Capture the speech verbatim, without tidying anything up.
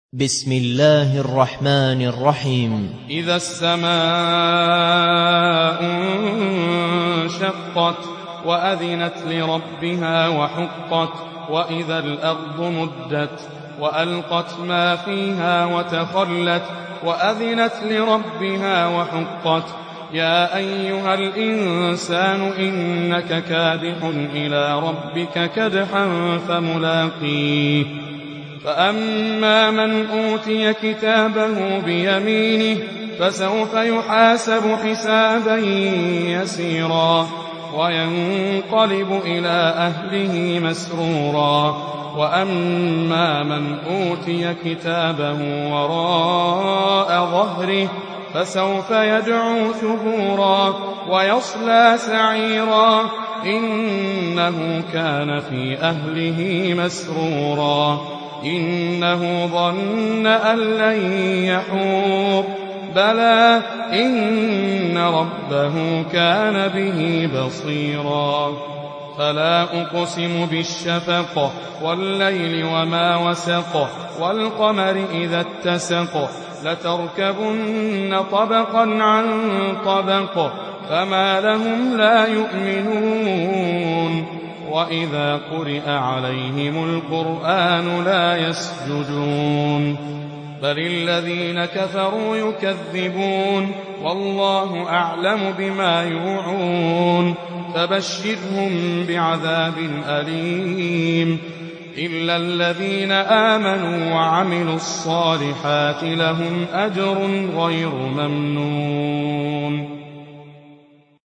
بسم الله الرحمن الرحيم. إذا السماء انشقت وأذنت لربها وحقت وإذا الأرض مدت وألقت ما فيها وتخلت وأذنت لربها وحقت يا أيها الإنسان إنك كادح إلى ربك كدحا فملاقيه فأما من أوتي كتابه بيمينه فسوف يحاسب حسابا يسيرا وينقلب إلى أهله مسرورا وأما من أوتي كتابه وراء ظهره فسوف يدعو ثبورا ويصلى سعيرا إنه كان في أهله مسرورا إنه ظن أن لن يحور بلى إن ربه كان به بصيرا فلا أقسم بالشفق والليل وما وسق والقمر إذا اتسق لتركبن طبقا عن طبق فما لهم لا يؤمنون وإذا قرئ عليهم القرآن لا يسجدون بل الذين كفروا يكذبون والله أعلم بما يوعون فبشرهم بعذاب أليم إلا الذين آمنوا وعملوا الصالحات لهم أجر غير ممنون.